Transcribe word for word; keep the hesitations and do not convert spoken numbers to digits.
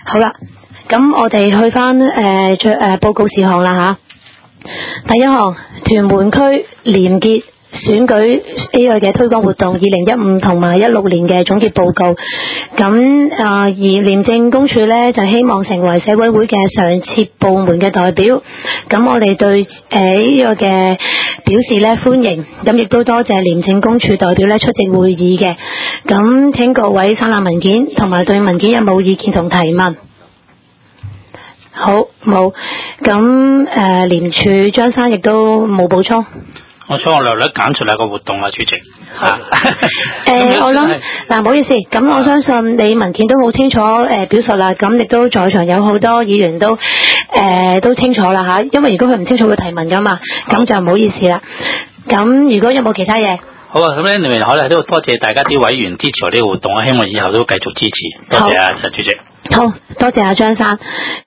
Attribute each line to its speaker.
Speaker 1: 好啦，咁我哋去翻誒最誒報告事項啦吓。第一項，屯門區廉潔選舉呢個嘅推廣活動二零一五同埋一六年嘅總結報告。咁啊、呃，而廉政公署呢，就希望成為社委會嘅常設部門嘅代表。咁我哋對誒呢、呃這個嘅表示呢歡迎。咁亦都多謝廉政公署代表呢出席會議嘅。咁請各位參覽文件同埋對文件有冇意見同提問？好，冇。咁誒廉署張生亦都冇補充。
Speaker 2: 我想我略略揀出嚟個活動啊，主席。
Speaker 1: 好。誒，我諗嗱，唔好意思，咁我相信你文件都好清楚誒表述啦，咁亦都在場有好多議員都誒、呃、都清楚啦嚇，因為如果佢唔清楚會提問噶嘛，咁就唔好意思啦。咁如果有冇其他嘢？
Speaker 2: 好啊，咁咧，你咪可能都多謝大家啲委員支持我呢個活動啊，希望以後都繼續支持。多謝啊，陳主席。
Speaker 1: 好，多謝阿張生。